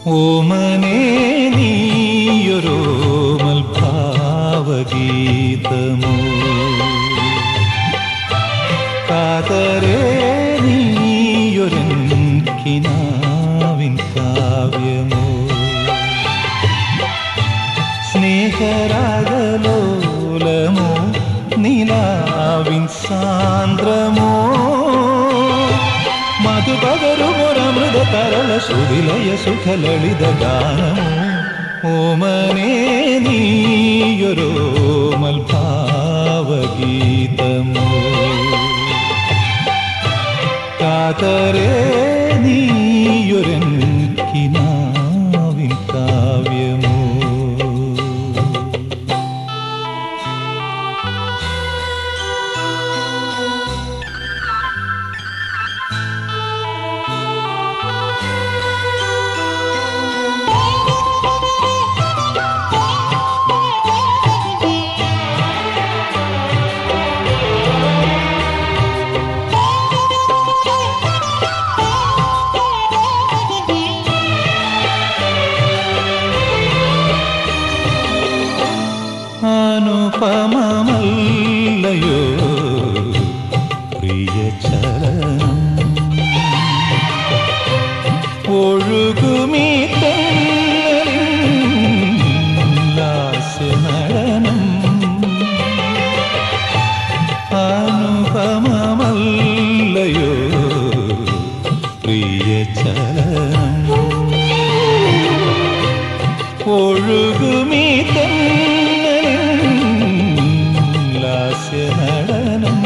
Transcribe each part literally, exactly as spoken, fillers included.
ഓമനേ നീയൊരോമൽ ഭാവഗീതമോ കാതരേ നീയൊരൻ കിനാവിൻ കാവ്യമോ സ്നേഹരാഗലോലമോ നിലാവിൻ സാന്ദ്രമോ മധുപകരുമൊരമൃത തരള ശ്രുതിലയ സുഖലളിത ഗാനമോ ഓമനേ നീയൊരോമൽ ഭാവഗീതമോ കാതരേ നീയൊരൻ കിനാവിൻ കാവ്യമോ അനുപമമല്ലയോ പ്രിയചരണം ഒഴുകുമീ തെന്നലിൻ ലാസ്യനടനം അനുപമമല്ലയോ പ്രിയചരണം ഒഴുകുമീ നടനം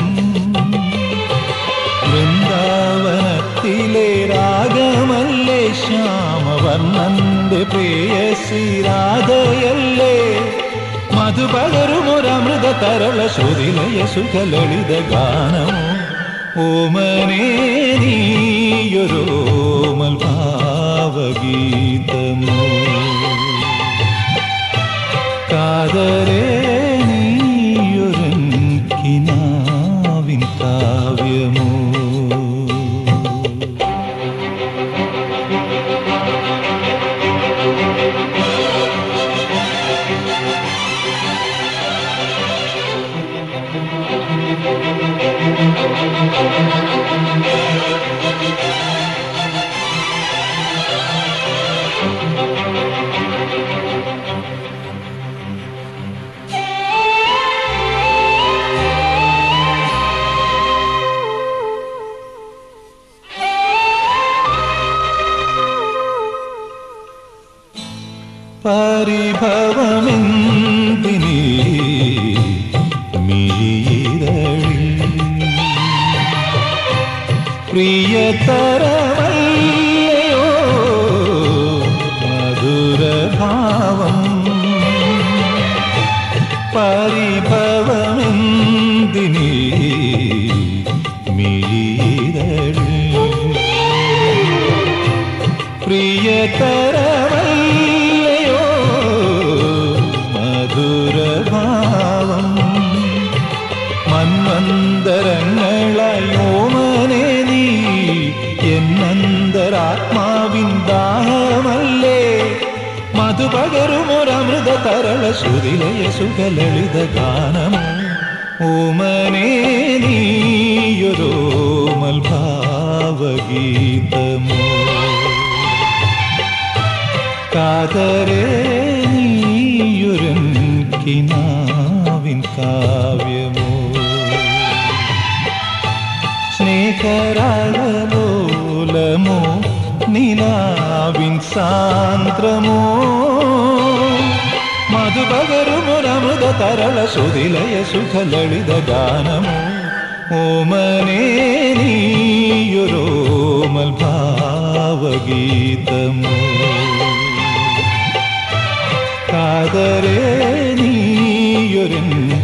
വൃന്ദാവനത്തിലെ രാഗമല്ലേ ശ്യാമവർണ്ണന്റെ പ്രേയസി രാധയല്ലേ മധുപകരുമൊരമൃത തരള ശ്രുതിലയ സുഖലളിത ഗാനമോ ഓമനേ നീയൊരോമൽ ഭാവഗീതമോ കാതരേ കിനാവിൻ കാവ്യമോ പരിഭവമെന്തിനീ മിഴിയിരളിൽ പ്രിയതരമല്ലയോ മധുരഭാവം പരിഭവമെന്തിനീ മിഴിയിരളിൽ പ്രിയതരമല്ലയോ മധുരഭാവം മന്വന്തരങ്ങളയോമനേ നീ എന്നന്തരാത്മാവിൻ ദാഹമല്ലേ മധുപകരുമൊരമൃത തരള ശ്രുതിലയ സുഖലളിത ഗാനമോ ഓമനേ നീയൊരോമൽ ഭാവഗീതമോ കാതരേ നീയൊരൻ കിനാവിൻ കാവ്യമോ സ്നേഹരാഗലോലമോ നിലാവിൻ സാന്ദ്രമോ മധുപകരുമൊരമൃത തരള ശ്രുതിലയ സുഖലളിത ഗാനമോ ഓമനേ നീയൊരോമൽ ഭാവഗീതമോ കാതരേ നീയൊരൻ